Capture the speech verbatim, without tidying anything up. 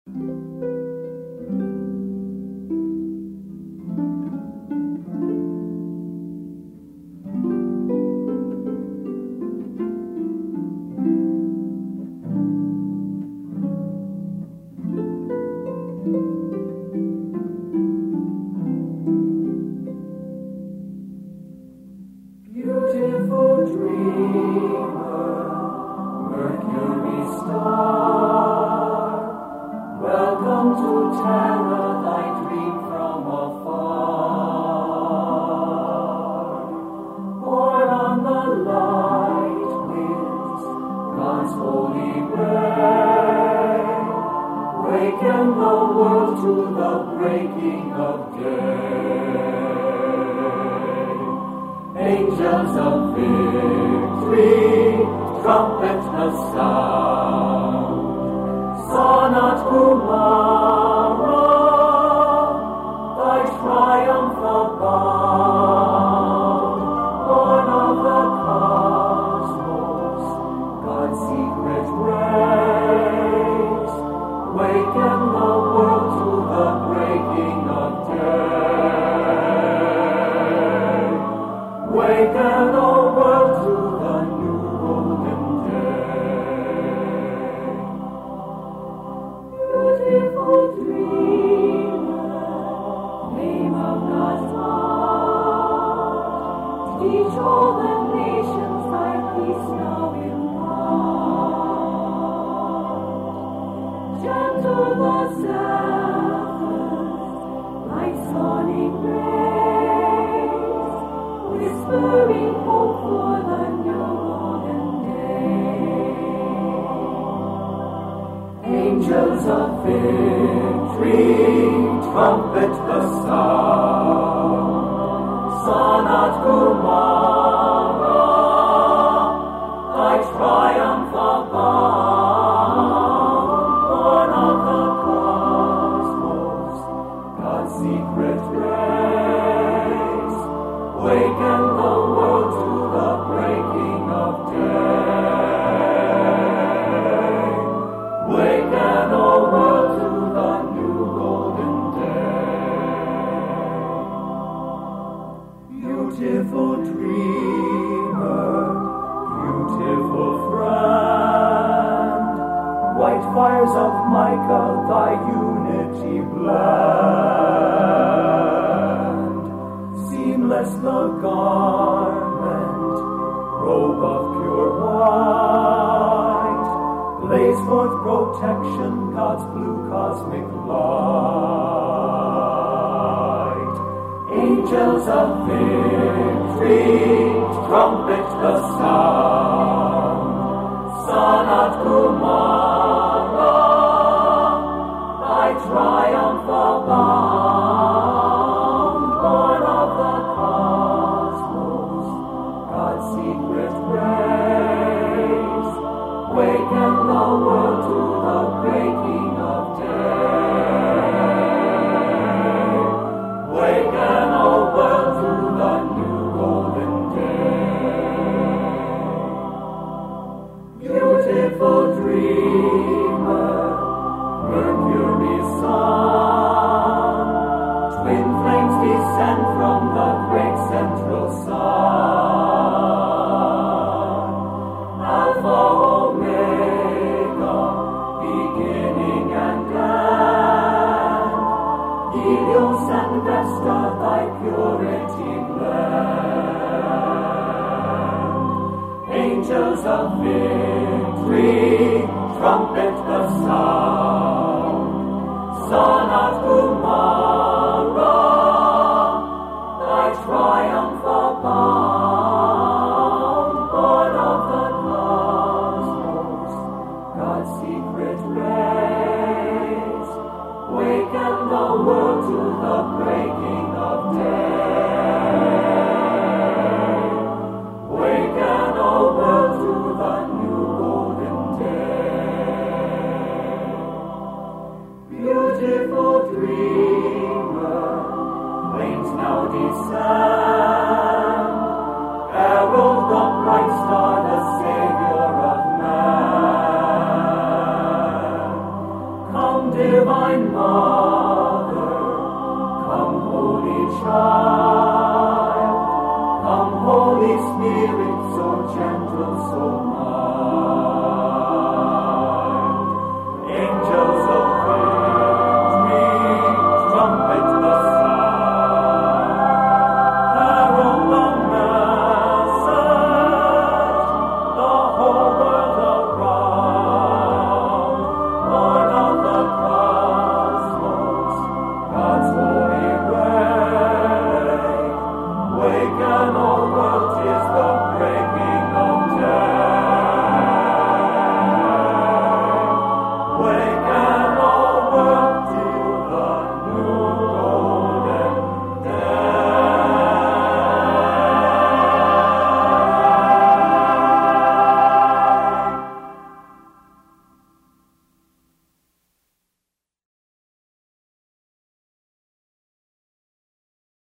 Beautiful dreamer, Mercury star, welcome to Terra, thy dream from afar. Born on the light winds, God's holy ray, waken the world to the breaking of day. Angels of victory, trumpet the sound. Sonat Kumara, thy triumph abound. Born of the cosmos, God's secret rays, waken the world to the breaking of day. Waken the world to the new golden day. Beautiful dreamer, name of God's heart, teach all the nations thy peace now impart. Gentle the zephyrs, like sonic rays, whispering hope for the new golden day. Angels of victory, trumpet the sound. Sonat Kumara, thy triumph abound. Born of the cosmos, God's secret rays, waken the world to the breaking of day. Waken the world to the new golden day. Beautiful dreamer, beautiful friend, white fires of Micah thy unity blend. Seamless the garment, robe of pure white, blaze forth protection, God's blue cosmic light. Angels of victory, trumpet the sound. Sonat Kumara, thy triumph abound. Born of the cosmos, God's secret rays, waken the world to the breaking of day. Waken the world to the new golden day. Beautiful dreamer, Mercury sun, twin flames descend from the great central sun. Alpha, Omega, beginning and end. Helios and Vesta, thy purity blend. Angels of victory, trumpet the sound. Sonat Kumara, thy triumph abound. Born of the cosmos, God's secret rays, waken the world to the breaking of day. Waken the world to the new golden day. Beautiful dreamer, flames now descend. Herald the bright star, the Savior of man. Come Divine Mother, come, Holy Child, come, Holy Spirit, so gentle, so mild.